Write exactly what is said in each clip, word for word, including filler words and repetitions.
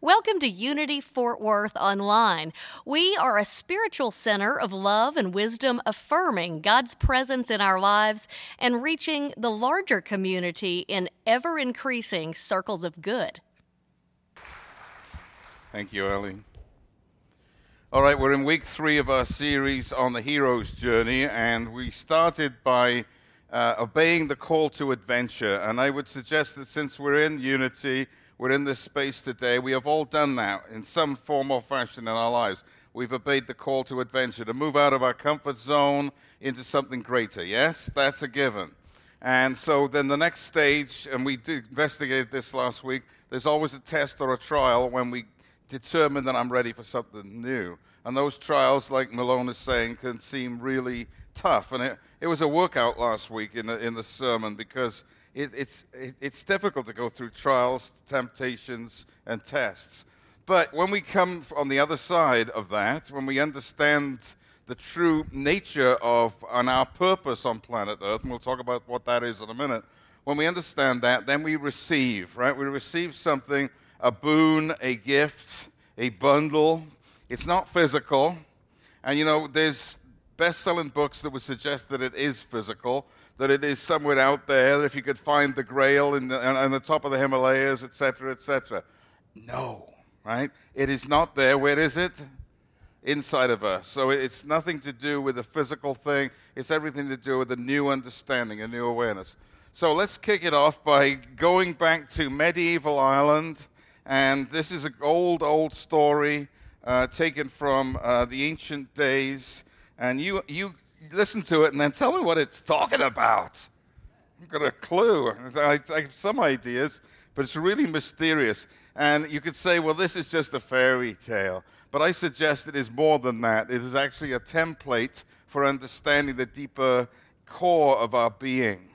Welcome to Unity Fort Worth Online. We are a spiritual center of love and wisdom, affirming God's presence in our lives and reaching the larger community in ever-increasing circles of good. Thank you, Ellie. All right, we're in week three of our series on the hero's journey, and we started by uh, obeying the call to adventure. And I would suggest that since we're in Unity, we're in this space today, we have all done that in some form or fashion in our lives. We've obeyed the call to adventure, to move out of our comfort zone into something greater. Yes, that's a given. And so then the next stage, and we did investigate this last week, there's always a test or a trial when we determine that I'm ready for something new. And those trials, like Malone is saying, can seem really tough. And it, it was a workout last week in the, in the sermon because it, it's, it, it's difficult to go through trials, temptations, and tests. But when we come on the other side of that, when we understand the true nature of and our purpose on planet Earth, and we'll talk about what that is in a minute, when we understand that, then we receive, right? We receive something, a boon, a gift, a bundle. It's not physical. And, you know, there's best-selling books that would suggest that it is physical, that it is somewhere out there, that if you could find the Grail in the, on the top of the Himalayas, et cetera, et cetera. No, right? It is not there. Where is it? Inside of us. So it's nothing to do with a physical thing. It's everything to do with a new understanding, a new awareness. So let's kick it off by going back to medieval Ireland. And this is an old, old story uh, taken from uh, the ancient days. And you you listen to it and then tell me what it's talking about. I've got a clue. I, I have some ideas, but it's really mysterious. And you could say, well, this is just a fairy tale. But I suggest it is more than that. It is actually a template for understanding the deeper core of our being.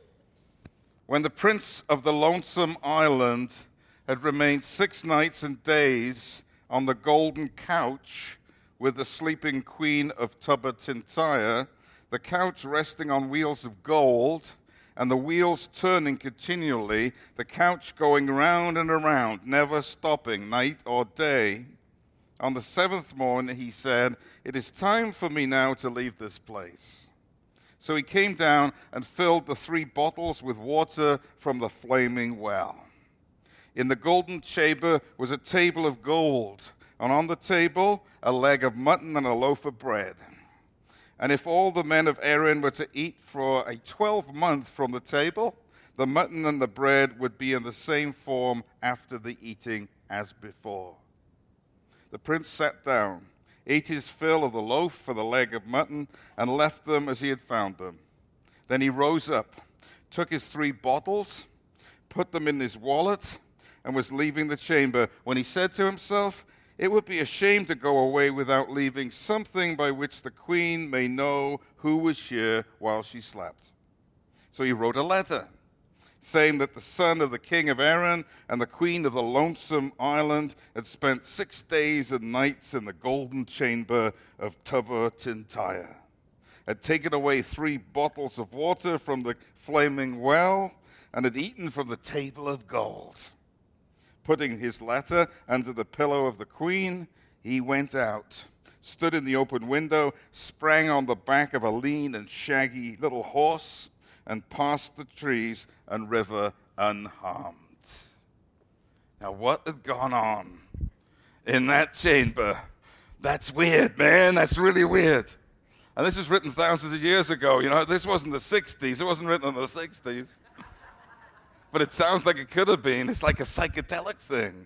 When the Prince of the Lonesome Island had remained six nights and days on the golden couch with the sleeping queen of Tubba Tintire, the couch resting on wheels of gold, and the wheels turning continually, the couch going round and around, never stopping, night or day. On the seventh morn, he said, "It is time for me now to leave this place." So he came down and filled the three bottles with water from the flaming well. In the golden chamber was a table of gold, and on the table a leg of mutton and a loaf of bread. And if all the men of Erin were to eat for a twelve-month from the table, the mutton and the bread would be in the same form after the eating as before. The prince sat down, ate his fill of the loaf and the leg of mutton, and left them as he had found them. Then he rose up, took his three bottles, put them in his wallet, and was leaving the chamber, when he said to himself, "It would be a shame to go away without leaving something by which the queen may know who was here while she slept." So he wrote a letter, saying that the son of the king of Erin and the queen of the Lonesome Island had spent six days and nights in the golden chamber of Tubba Tintire, had taken away three bottles of water from the flaming well, and had eaten from the table of gold. Putting his letter under the pillow of the queen, he went out, stood in the open window, sprang on the back of a lean and shaggy little horse, and passed the trees and river unharmed. Now, what had gone on in that chamber? That's weird, man. That's really weird. And this was written thousands of years ago. You know, this wasn't the sixties. It wasn't written in the sixties. But it sounds like it could have been. It's like a psychedelic thing.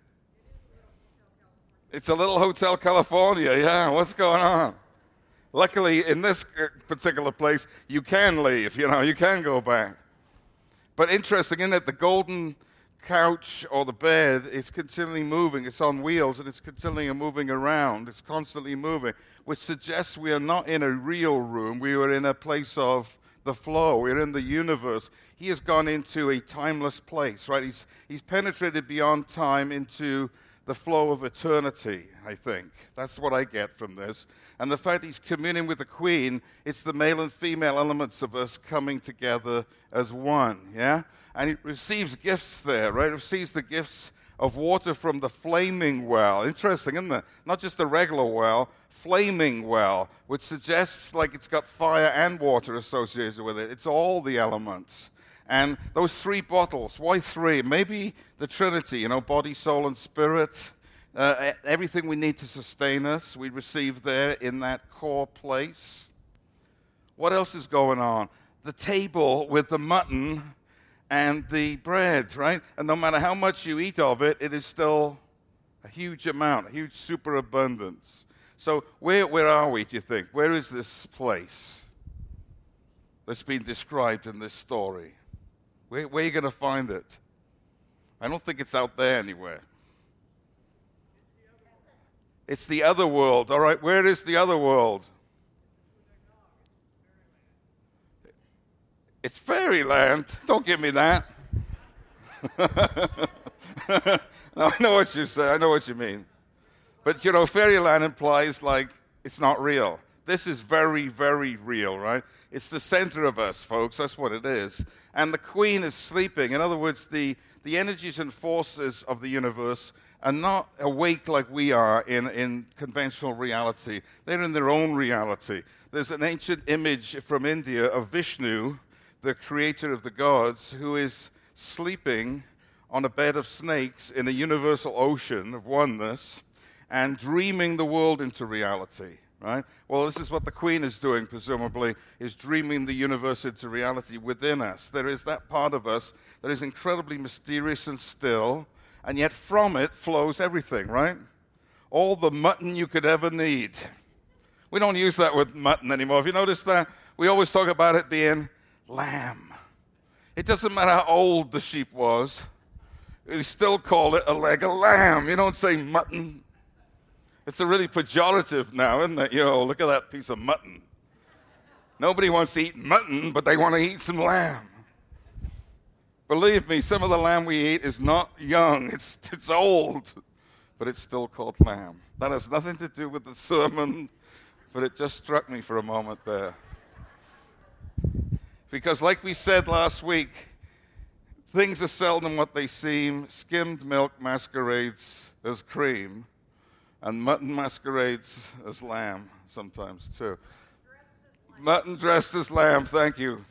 It's a little Hotel California. Yeah, what's going on? Luckily, in this particular place, you can leave. You know, you can go back. But interesting, isn't it? The golden couch or the bed is continually moving. It's on wheels, and it's continually moving around. It's constantly moving, which suggests we are not in a real room. We are in a place of the flow. We're in the universe. He has gone into a timeless place, right? He's, he's penetrated beyond time into the flow of eternity, I think. That's what I get from this. And the fact he's communing with the queen, it's the male and female elements of us coming together as one, yeah? And he receives gifts there, right? He receives the gifts of water from the flaming well. Interesting, isn't it? Not just a regular well, flaming well, which suggests like it's got fire and water associated with it. It's all the elements. And those three bottles, why three? Maybe the Trinity, you know, body, soul, and spirit. Uh, everything we need to sustain us, we receive there in that core place. What else is going on? The table with the mutton and the bread, right? And no matter how much you eat of it, it is still a huge amount, a huge superabundance. So where, where are we, do you think? Where is this place that's been described in this story? Where, where are you going to find it? I don't think it's out there anywhere. It's the other world. All right, where is the other world? It's fairyland. Don't give me that. No, I know what you say. I know what you mean. But, you know, fairyland implies, like, it's not real. This is very, very real, right? It's the center of us, folks. That's what it is. And the queen is sleeping. In other words, the, the energies and forces of the universe are not awake like we are in, in conventional reality. They're in their own reality. There's an ancient image from India of Vishnu, the creator of the gods, who is sleeping on a bed of snakes in a universal ocean of oneness and dreaming the world into reality, right? Well, this is what the queen is doing, presumably, is dreaming the universe into reality within us. There is that part of us that is incredibly mysterious and still, and yet from it flows everything, right? All the mutton you could ever need. We don't use that word mutton anymore. Have you noticed that? We always talk about it being lamb. It doesn't matter how old the sheep was. We still call it a leg of lamb. You don't say mutton. It's a really pejorative now, isn't it? Yo, look at that piece of mutton. Nobody wants to eat mutton, but they want to eat some lamb. Believe me, some of the lamb we eat is not young. It's, it's old, but it's still called lamb. That has nothing to do with the sermon, but it just struck me for a moment there. Because like we said last week, things are seldom what they seem. Skimmed milk masquerades as cream, and mutton masquerades as lamb sometimes too. Mutton dressed as lamb, thank you.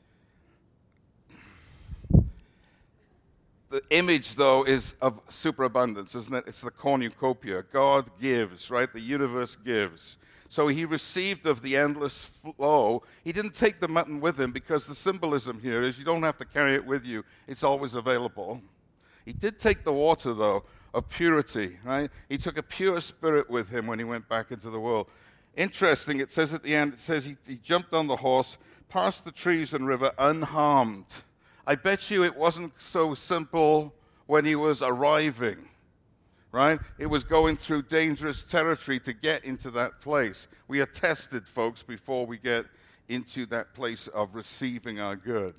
The image, though, is of superabundance, isn't it? It's the cornucopia. God gives, right? The universe gives. So he received of the endless flow. He didn't take the mutton with him because the symbolism here is you don't have to carry it with you. It's always available. He did take the water, though, of purity, right? He took a pure spirit with him when he went back into the world. Interesting, it says at the end, it says he, he jumped on the horse, passed the trees and river unharmed. I bet you it wasn't so simple when he was arriving, right? It was going through dangerous territory to get into that place. We are tested, folks, before we get into that place of receiving our good.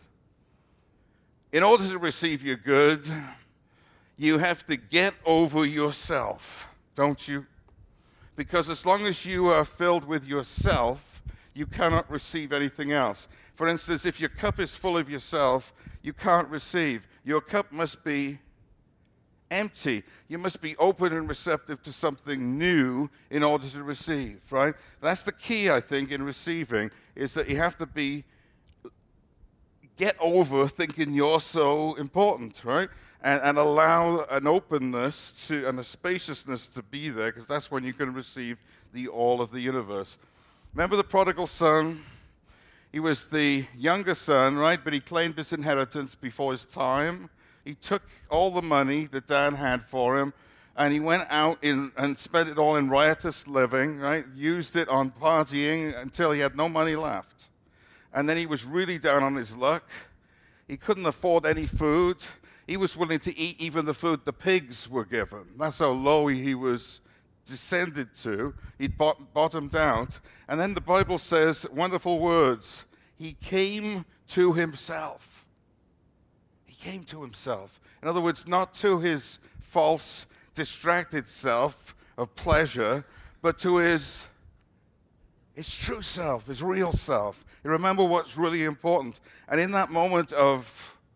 In order to receive your good, you have to get over yourself, don't you? Because as long as you are filled with yourself, you cannot receive anything else. For instance, if your cup is full of yourself, you can't receive. Your cup must be empty. You must be open and receptive to something new in order to receive, right? That's the key, I think, in receiving, is that you have to be, get over thinking you're so important, right? And, and allow an openness to and a spaciousness to be there, because that's when you can receive the all of the universe. Remember the prodigal son? He was the younger son, right? But he claimed his inheritance before his time. He took all the money that Dan had for him, and he went out in, and spent it all in riotous living, right? Used it on partying until he had no money left. And then he was really down on his luck. He couldn't afford any food. He was willing to eat even the food the pigs were given. That's how low he was descended to. He'd bot- bottomed out. And then the Bible says wonderful words. He came to himself. He came to himself. In other words, not to his false, distracted self of pleasure, but to his, his true self, his real self. You remember what's really important. And in that moment of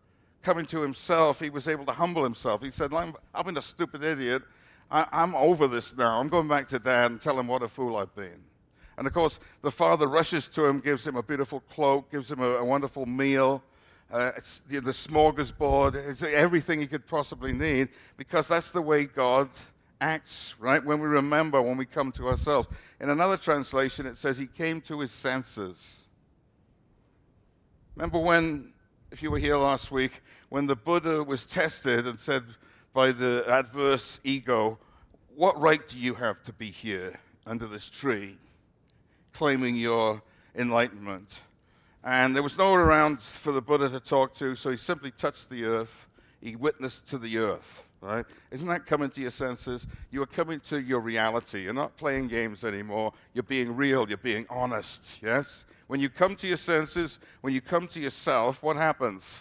coming to himself, he was able to humble himself. He said, I'm, I've been a stupid idiot. I, I'm over this now. I'm going back to Dad and tell him what a fool I've been. And of course, the father rushes to him, gives him a beautiful cloak, gives him a, a wonderful meal. Uh, it's the, the smorgasbord, it's everything he could possibly need, because that's the way God acts, right? When we remember, when we come to ourselves. In another translation, it says he came to his senses. Remember when, if you were here last week, when the Buddha was tested and said by the adverse ego, what right do you have to be here under this tree, claiming your enlightenment? And there was no one around for the Buddha to talk to, so he simply touched the earth. He witnessed to the earth, right? Isn't that coming to your senses? You are coming to your reality. You're not playing games anymore. You're being real. You're being honest, yes? When you come to your senses, when you come to yourself, what happens?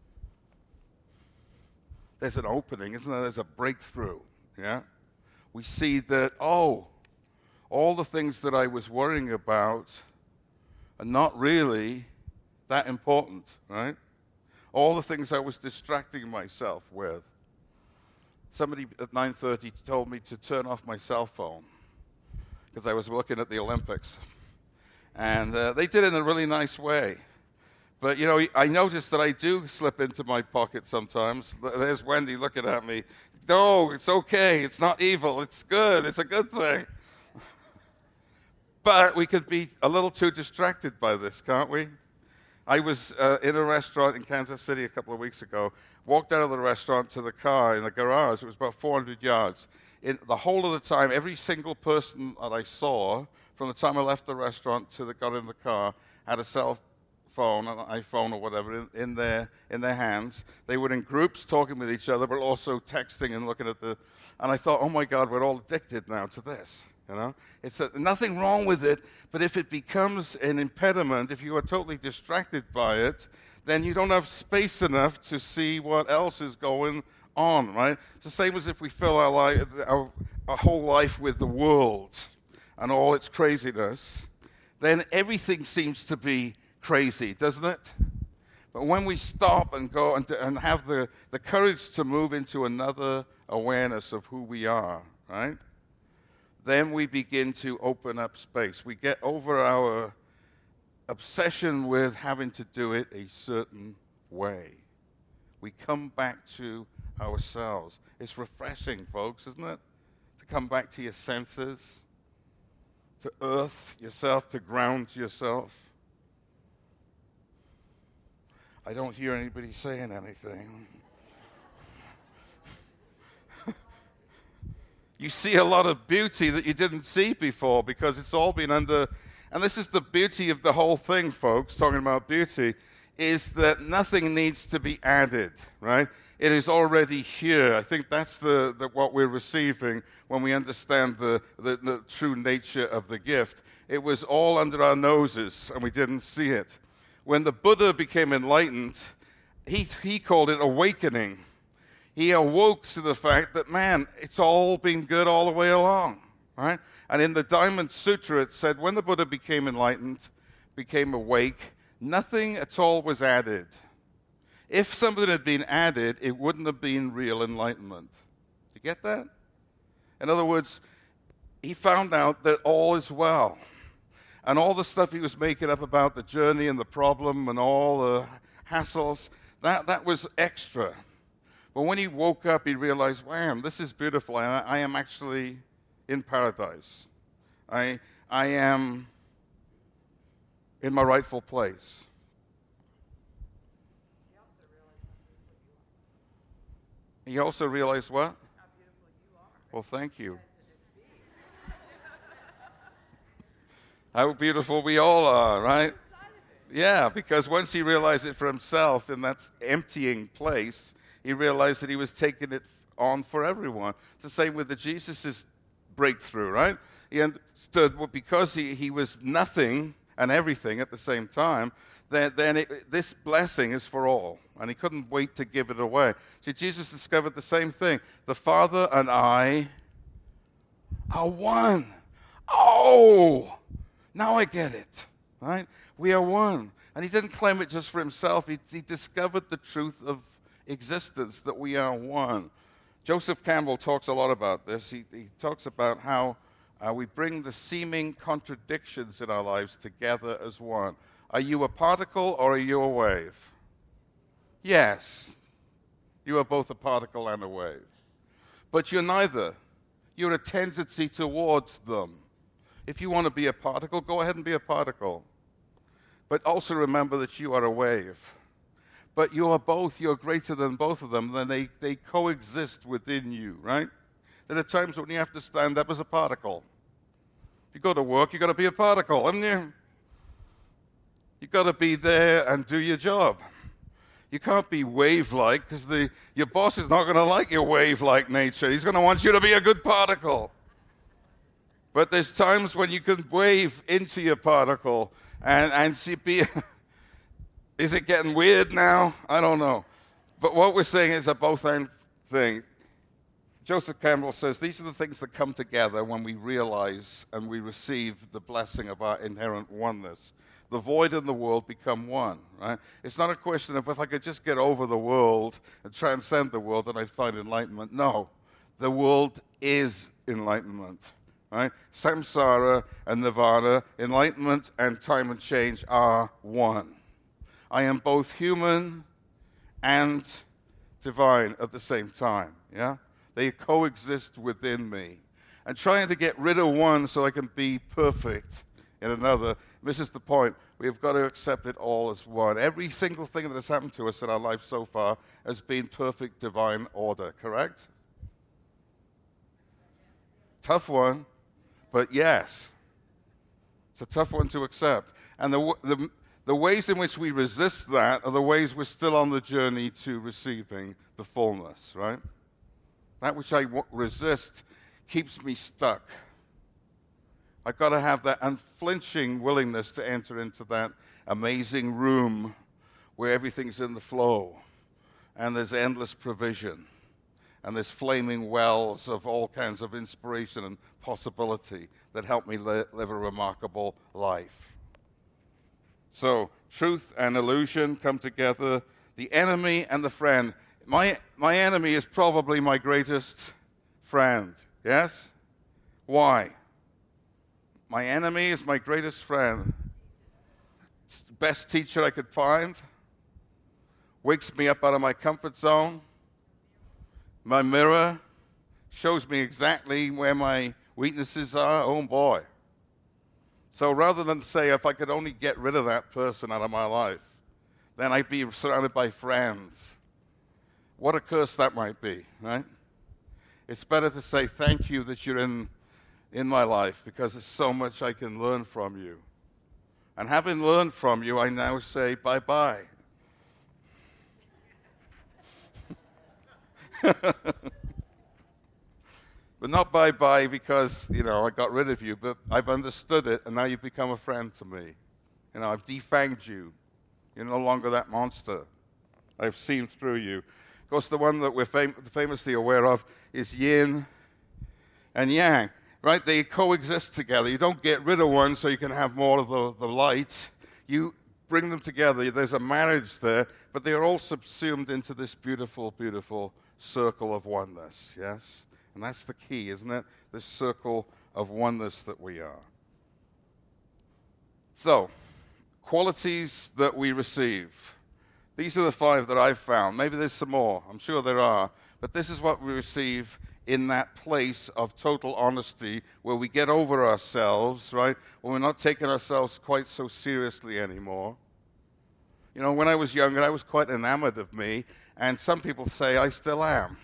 There's an opening, isn't there? There's a breakthrough, yeah? We see that, oh, all the things that I was worrying about are not really that important, right? All the things I was distracting myself with. Somebody at nine thirty told me to turn off my cell phone because I was looking at the Olympics. And uh, they did it in a really nice way. But, you know, I noticed that I do slip into my pocket sometimes. There's Wendy looking at me. No, it's okay. It's not evil. It's good. It's a good thing. But we could be a little too distracted by this, can't we? I was uh, in a restaurant in Kansas City a couple of weeks ago, walked out of the restaurant to the car in the garage. It was about four hundred yards. In the whole of the time, every single person that I saw, from the time I left the restaurant to the got in the car, had a cell phone, an iPhone or whatever, in, in, their, in their hands. They were in groups talking with each other, but also texting and looking at the... And I thought, oh my God, we're all addicted now to this. You know, it's a, nothing wrong with it, but if it becomes an impediment, if you are totally distracted by it, then you don't have space enough to see what else is going on, right? It's the same as if we fill our, life, our, our whole life with the world and all its craziness, then everything seems to be crazy, doesn't it? But when we stop and go and, to, and have the, the courage to move into another awareness of who we are, right? Then we begin to open up space. We get over our obsession with having to do it a certain way. We come back to ourselves. It's refreshing, folks, isn't it? To come back to your senses, to earth yourself, to ground yourself. I don't hear anybody saying anything. You see a lot of beauty that you didn't see before because it's all been under, and this is the beauty of the whole thing, folks, talking about beauty, is that nothing needs to be added, right? It is already here. I think that's the, the what we're receiving when we understand the, the, the true nature of the gift. It was all under our noses, and we didn't see it. When the Buddha became enlightened, he, he called it awakening. He awoke to the fact that, man, it's all been good all the way along, right? And in the Diamond Sutra, it said, when the Buddha became enlightened, became awake, nothing at all was added. If something had been added, it wouldn't have been real enlightenment. You get that? In other words, he found out that all is well. And all the stuff he was making up about the journey and the problem and all the hassles, that, that was extra. But when he woke up, he realized, wow, this is beautiful. I, I am actually in paradise. I, I am in my rightful place. He also realized what? How beautiful you are. Well, thank you. How beautiful we all are, right? Yeah, because once he realized it for himself in that emptying place, he realized that he was taking it on for everyone. It's the same with the Jesus' breakthrough, right? He understood, well, because he, he was nothing and everything at the same time, then, then it, this blessing is for all. And he couldn't wait to give it away. See, Jesus discovered the same thing. The Father and I are one. Oh, now I get it, right? We are one. And he didn't claim it just for himself. He, he discovered the truth of existence, that we are one. Joseph Campbell talks a lot about this. He, he talks about how uh, we bring the seeming contradictions in our lives together as one. Are you a particle or are you a wave? Yes, you are both a particle and a wave. But you're neither. You're a tendency towards them. If you want to be a particle, go ahead and be a particle. But also remember that you are a wave. But you are both, you're greater than both of them, then they, they coexist within you, right? There are times when you have to stand up as a particle. If you go to work, you've got to be a particle, haven't you? You've got to be there and do your job. You can't be wave-like, because the your boss is not going to like your wave-like nature. He's going to want you to be a good particle. But there's times when you can wave into your particle and, and see, be... Is it getting weird now? I don't know. But what we're saying is a both-and thing. Joseph Campbell says these are the things that come together when we realize and we receive the blessing of our inherent oneness. The void and the world become one, right? It's not a question of if I could just get over the world and transcend the world, then I'd find enlightenment. No, the world is enlightenment, right? Samsara and nirvana, enlightenment and time and change are one. I am both human and divine at the same time, yeah? They coexist within me. And trying to get rid of one so I can be perfect in another misses the point. We've got to accept it all as one. Every single thing that has happened to us in our life so far has been perfect divine order, correct? Tough one, but yes. It's a tough one to accept. And the the The ways in which we resist that are the ways we're still on the journey to receiving the fullness, right? That which I w- resist keeps me stuck. I've got to have that unflinching willingness to enter into that amazing room where everything's in the flow and there's endless provision and there's flaming wells of all kinds of inspiration and possibility that help me li- live a remarkable life. So, truth and illusion come together. The enemy and the friend. My, my enemy is probably my greatest friend. Yes? Why? My enemy is my greatest friend. It's the best teacher I could find. Wakes me up out of my comfort zone. My mirror shows me exactly where my weaknesses are. Oh, boy. So rather than say, if I could only get rid of that person out of my life, then I'd be surrounded by friends. What a curse that might be, right? It's better to say, thank you that you're in, in my life, because there's so much I can learn from you. And having learned from you, I now say bye-bye. But not bye-bye because, you know, I got rid of you, but I've understood it, and now you've become a friend to me. You know, I've defanged you. You're no longer that monster. I've seen through you. Of course, the one that we're fam- famously aware of is yin and yang, right? They coexist together. You don't get rid of one so you can have more of the, the light. You bring them together. There's a marriage there, but they are all subsumed into this beautiful, beautiful circle of oneness, yes? And that's the key, isn't it? This circle of oneness that we are. So, qualities that we receive. These are the five that I've found. Maybe there's some more. I'm sure there are. But this is what we receive in that place of total honesty where we get over ourselves, right? When we're not taking ourselves quite so seriously anymore. You know, when I was younger, I was quite enamored of me. And some people say I still am.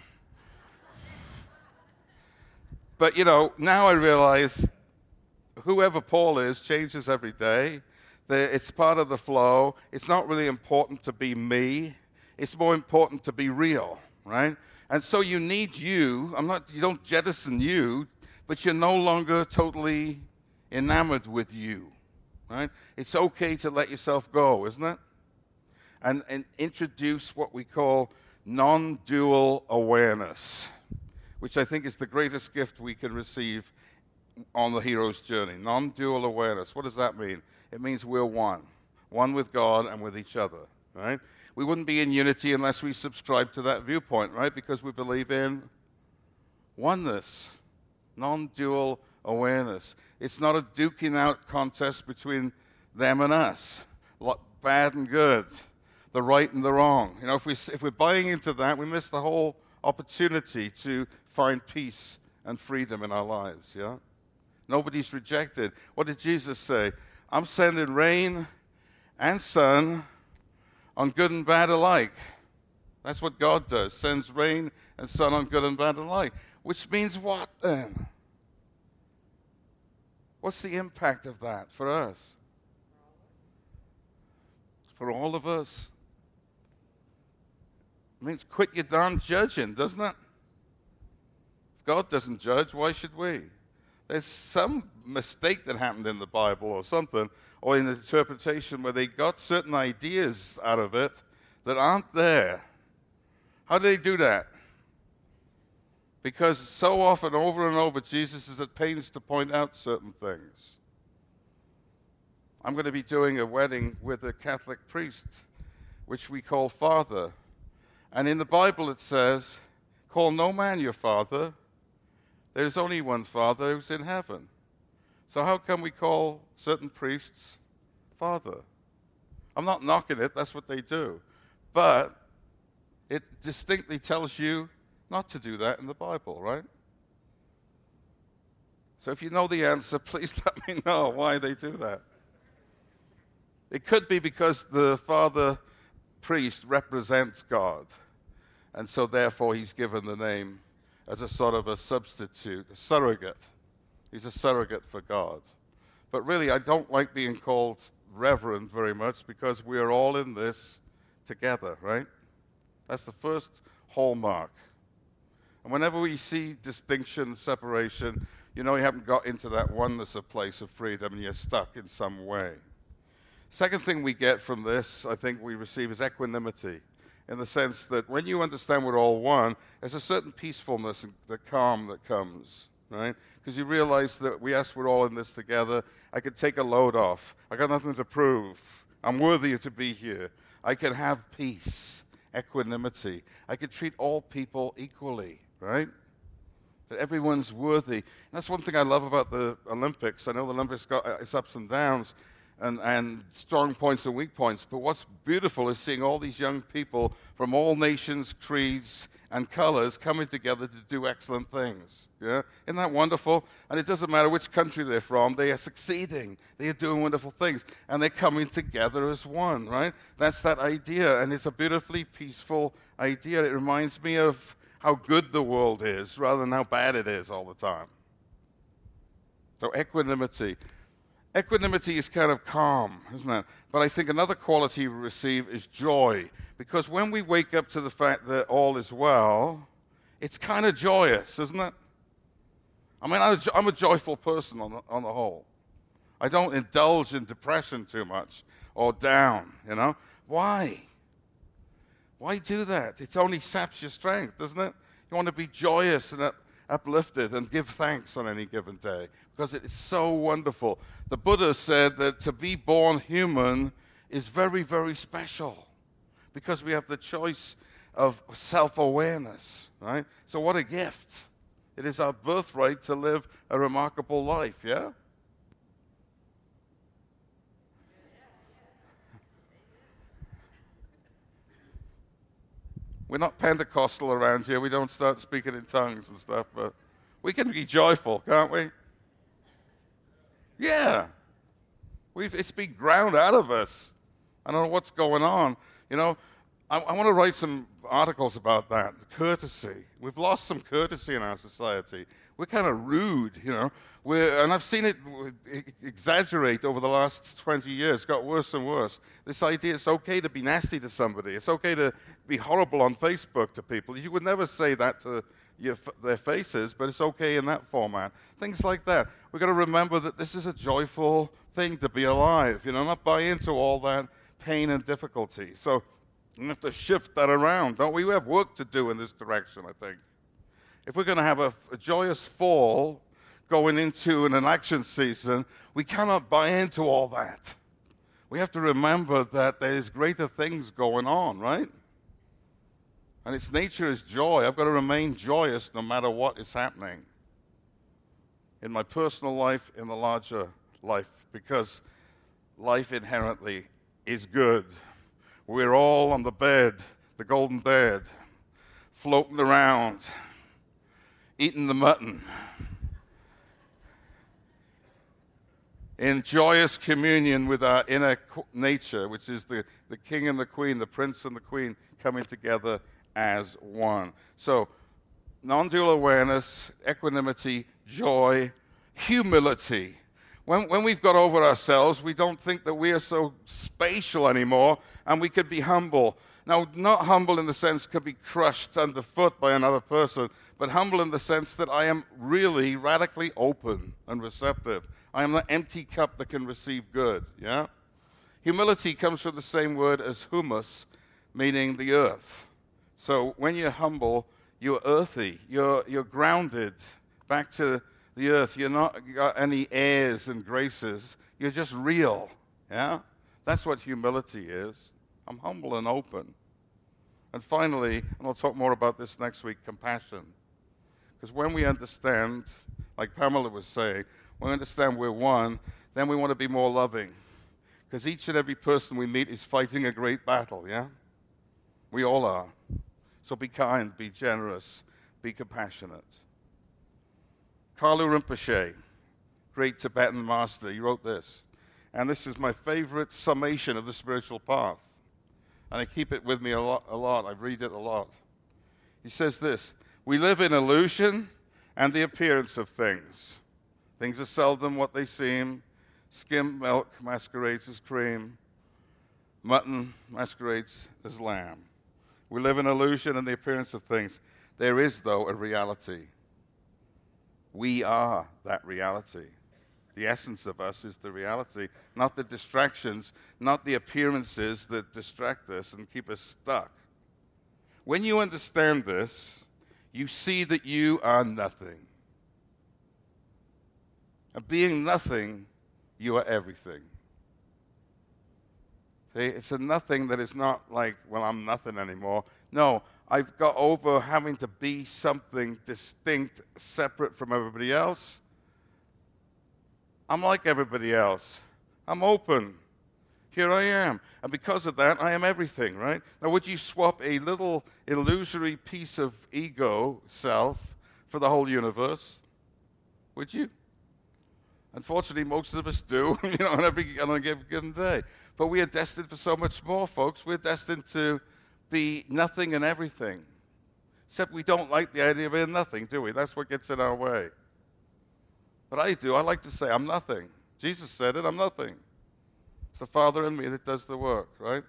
But, you know, now I realize whoever Paul is changes every day. It's part of the flow. It's not really important to be me. It's more important to be real, right? And so you need you. I'm not. You don't jettison you, but you're no longer totally enamored with you, right? It's okay to let yourself go, isn't it? And, and introduce what we call non-dual awareness, which I think is the greatest gift we can receive on the hero's journey. Non-dual awareness. What does that mean? It means we're one. One with God and with each other, right? We wouldn't be in unity unless we subscribe to that viewpoint, right? Because we believe in oneness, non-dual awareness. It's not a duking out contest between them and us, bad and good, the right and the wrong. You know, if, we, if we're buying into that, we miss the whole opportunity to find peace and freedom in our lives, yeah? Nobody's rejected. What did Jesus say? I'm sending rain and sun on good and bad alike. That's what God does, sends rain and sun on good and bad alike. Which means what then? What's the impact of that for us? For all of us? It means quit your darn judging, doesn't it? If God doesn't judge, why should we? There's some mistake that happened in the Bible or something, or in the interpretation where they got certain ideas out of it that aren't there. How do they do that? Because so often, over and over, Jesus is at pains to point out certain things. I'm going to be doing a wedding with a Catholic priest, which we call Father. And in the Bible it says, call no man your father. There's only one Father who's in heaven. So how can we call certain priests Father? I'm not knocking it, that's what they do. But it distinctly tells you not to do that in the Bible, right? So if you know the answer, please let me know why they do that. It could be because the father priest represents God, and so therefore he's given the name as a sort of a substitute, a surrogate. He's a surrogate for God. But really, I don't like being called reverend very much because we are all in this together, right? That's the first hallmark. And whenever we see distinction, separation, you know you haven't got into that oneness of place of freedom and you're stuck in some way. Second thing we get from this, I think we receive, is equanimity, in the sense that when you understand we're all one, there's a certain peacefulness and the calm that comes, right? Because you realize that, yes, we're all in this together. I can take a load off. I got nothing to prove. I'm worthy to be here. I can have peace, equanimity. I can treat all people equally, right? That everyone's worthy. And that's one thing I love about the Olympics. I know the Olympics got its ups and downs, And, and strong points and weak points. But what's beautiful is seeing all these young people from all nations, creeds, and colors coming together to do excellent things. Yeah? Isn't that wonderful? And it doesn't matter which country they're from, they are succeeding. They are doing wonderful things. And they're coming together as one, right? That's that idea. And it's a beautifully peaceful idea. It reminds me of how good the world is rather than how bad it is all the time. So equanimity. Equanimity is kind of calm, isn't it? But I think another quality we receive is joy. Because when we wake up to the fact that all is well, it's kind of joyous, isn't it? I mean, I'm a joyful person on the, on the whole. I don't indulge in depression too much or down, you know? Why? Why do that? It only saps your strength, doesn't it? You want to be joyous and up, uplifted and give thanks on any given day because it is so wonderful. The Buddha said that to be born human is very, very special because we have the choice of self-awareness, right? So what a gift. It is our birthright to live a remarkable life, yeah? We're not Pentecostal around here. We don't start speaking in tongues and stuff, but we can be joyful, can't we? Yeah. We've, it's been ground out of us. I don't know what's going on. You know, I, I want to write some articles about that, courtesy. We've lost some courtesy in our society. We're kind of rude, you know. We're, and I've seen it exaggerate over the last twenty years. It's got worse and worse. This idea it's okay to be nasty to somebody. It's okay to be horrible on Facebook to people. You would never say that to your, their faces, but it's okay in that format. Things like that. We've got to remember that this is a joyful thing to be alive, you know, not buy into all that pain and difficulty. So we have to shift that around, don't we? We have work to do in this direction, I think. If we're going to have a, a joyous fall going into an election season, we cannot buy into all that. we have to remember that there's greater things going on, right? And its nature is joy. I've got to remain joyous no matter what is happening in my personal life, in the larger life, because life inherently is good. We're all on the bed, the golden bed, floating around, eating the mutton, in joyous communion with our inner nature, which is the, the king and the queen, the prince and the queen coming together as one. So, non-dual awareness, equanimity, joy, humility. When, when we've got over ourselves, we don't think that we are so spatial anymore, and we could be humble. Now, not humble in the sense could be crushed underfoot by another person, but humble in the sense that I am really radically open and receptive. I am the empty cup that can receive good, yeah? Humility comes from the same word as humus, meaning the earth. So when you're humble, you're earthy. You're, you're grounded back to the earth. You're not got any airs and graces. You're just real, yeah? That's what humility is. I'm humble and open. And finally, and I'll talk more about this next week, compassion. Because when we understand, like Pamela was saying, when we understand we're one, then we want to be more loving. Because each and every person we meet is fighting a great battle, yeah? We all are. So be kind, be generous, be compassionate. Kalu Rinpoche, great Tibetan master, he wrote this. And this is my favorite summation of the spiritual path. And I keep it with me a lot, a lot. I read it a lot. He says this: we live in illusion and the appearance of things. Things are seldom what they seem. Skim milk masquerades as cream. Mutton masquerades as lamb. We live in illusion and the appearance of things. There is, though, a reality. We are that reality. The essence of us is the reality, not the distractions, not the appearances that distract us and keep us stuck. When you understand this, you see that you are nothing. And being nothing, you are everything. See, it's a nothing that is not like, well, I'm nothing anymore. No, I've got over having to be something distinct, separate from everybody else. I'm like everybody else. I'm open. Here I am. And because of that, I am everything, right? Now, would you swap a little illusory piece of ego self for the whole universe? Would you? Unfortunately, most of us do, you know, on every on a given day. But we are destined for so much more, folks. We're destined to be nothing and everything. Except we don't like the idea of being nothing, do we? That's what gets in our way. But I do. I like to say I'm nothing. Jesus said it, I'm nothing. It's the Father in me that does the work, right?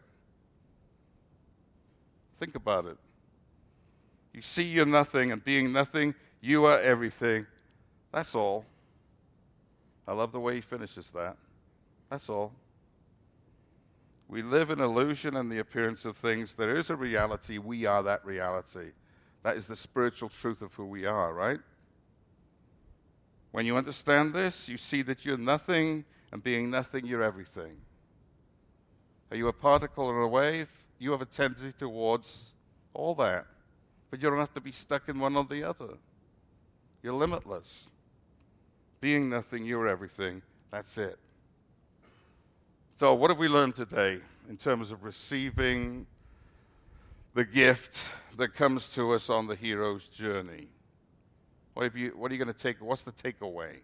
Think about it. You see you're nothing, and being nothing, you are everything. That's all. I love the way he finishes that. That's all. We live in illusion and the appearance of things. There is a reality. We are that reality. That is the spiritual truth of who we are, right? When you understand this, you see that you're nothing, and being nothing, you're everything. Are you a particle or a wave? You have a tendency towards all that. But you don't have to be stuck in one or the other. You're limitless. Being nothing, you're everything. That's it. So what have we learned today in terms of receiving the gift that comes to us on the hero's journey? What, have you, what are you going to take? What's the takeaway?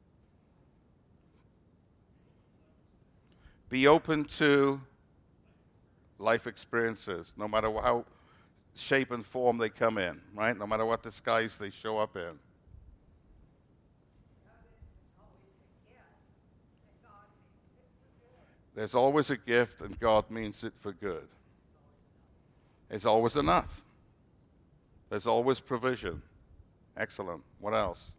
Be open to life experiences, no matter how shape and form they come in, right? No matter what disguise they show up in. There's always a gift, and God means it for good. There's always enough. There's always provision. Excellent. What else?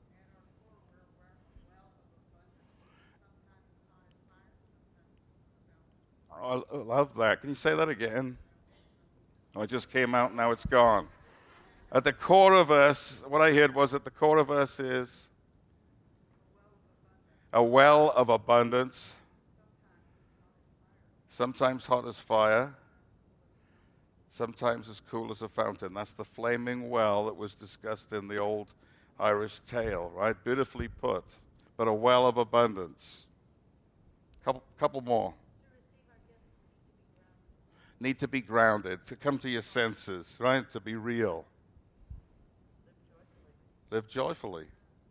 Oh, I love that. Can you say that again? Oh, it just came out, now it's gone. At the core of us, what I heard was at the core of us is a well of abundance. sometimes hot as fire, sometimes as cool as a fountain. That's the flaming well that was discussed in the old Irish tale, right? Beautifully put, but a well of abundance. Couple, couple more. Need to be grounded, to come to your senses, right? To be real. Live joyfully.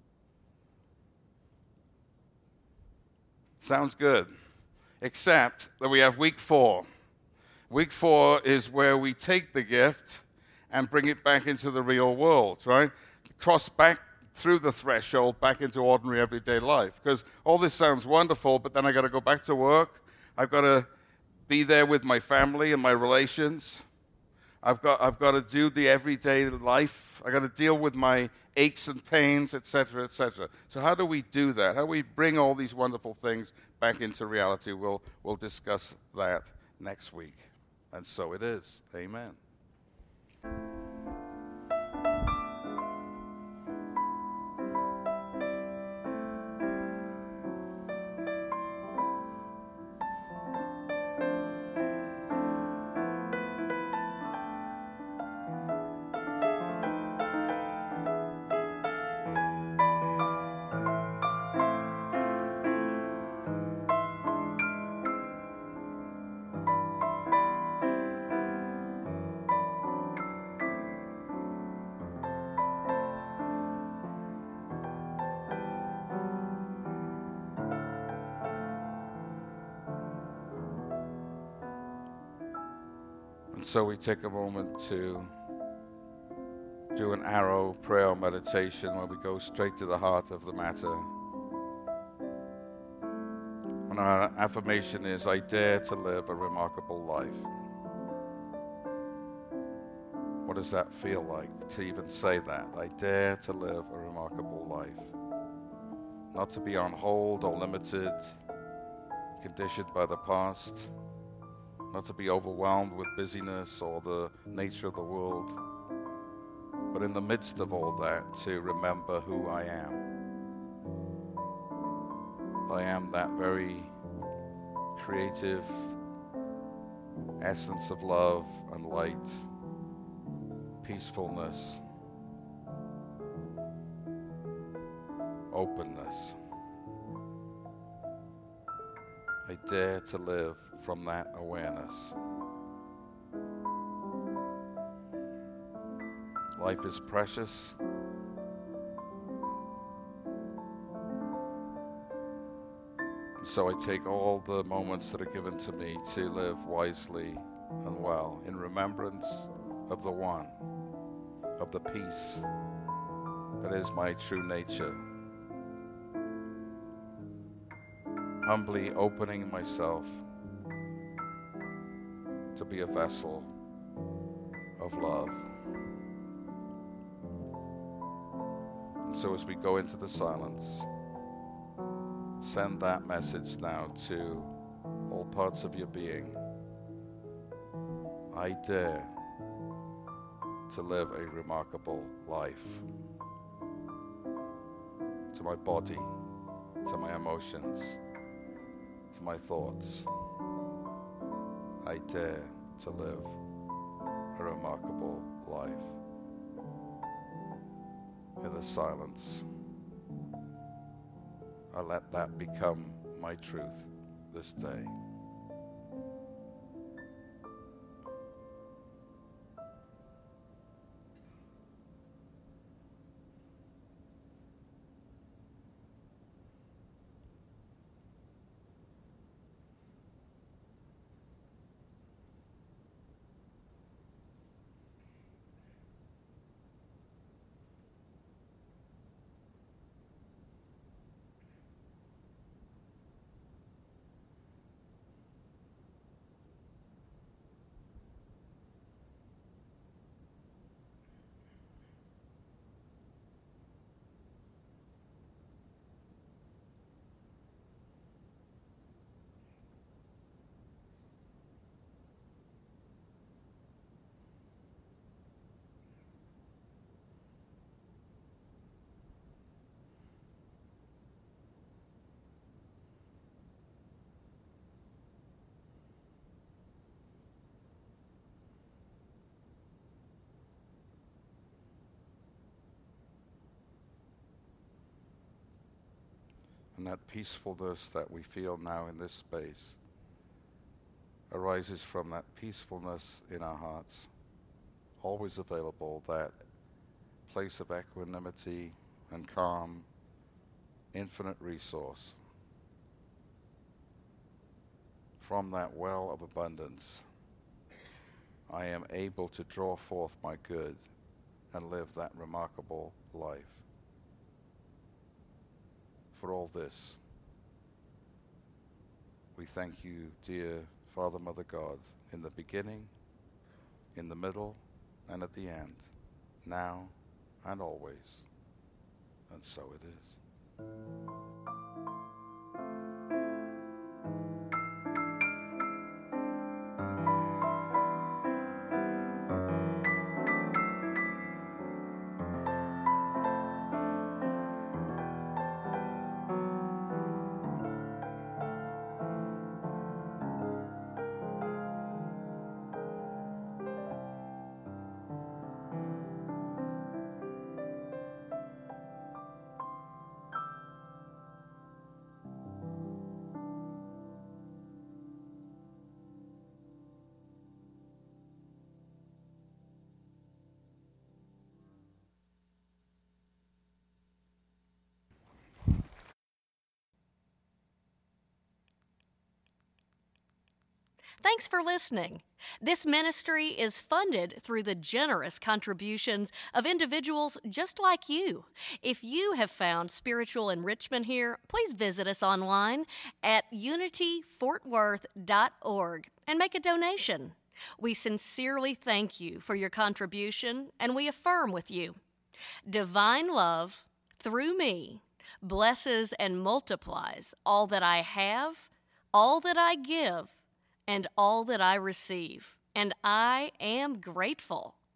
Sounds good. Except that we have week four. Week four is where we take the gift and bring it back into the real world, right? Cross back through the threshold back into ordinary everyday life. Because all this sounds wonderful, but then I got to go back to work. I've got to be there with my family and my relations. I've got I've got to do the everyday life. I've got to deal with my aches and pains, et cetera, et cetera. So how do we do that? How do we bring all these wonderful things back into reality? We'll we'll discuss that next week. And so it is. Amen. So we take a moment to do an arrow prayer meditation where we go straight to the heart of the matter. And our affirmation is, I dare to live a remarkable life. What does that feel like to even say that? I dare to live a remarkable life. Not to be on hold or limited, conditioned by the past. Not to be overwhelmed with busyness or the nature of the world, but in the midst of all that, to remember who I am. I am that very creative essence of love and light, peacefulness, openness. I dare to live from that awareness. Life is precious. And so I take all the moments that are given to me to live wisely and well in remembrance of the one, of the peace that is my true nature. Humbly opening myself to be a vessel of love. And so as we go into the silence, send that message now to all parts of your being. I dare to live a remarkable life. To my body, to my emotions, to my thoughts. I dare to live a remarkable life. In the silence, I let that become my truth this day. And that peacefulness that we feel now in this space arises from that peacefulness in our hearts, always available, that place of equanimity and calm, infinite resource. From that well of abundance, I am able to draw forth my good and live that remarkable life. For all this, we thank you, dear Father, Mother, God, in the beginning, in the middle, and at the end, now and always. And so it is. Thanks for listening. This ministry is funded through the generous contributions of individuals just like you. If you have found spiritual enrichment here, please visit us online at unity fort worth dot org and make a donation. We sincerely thank you for your contribution, and we affirm with you, divine love, through me, blesses and multiplies all that I have, all that I give, and all that I receive, and I am grateful.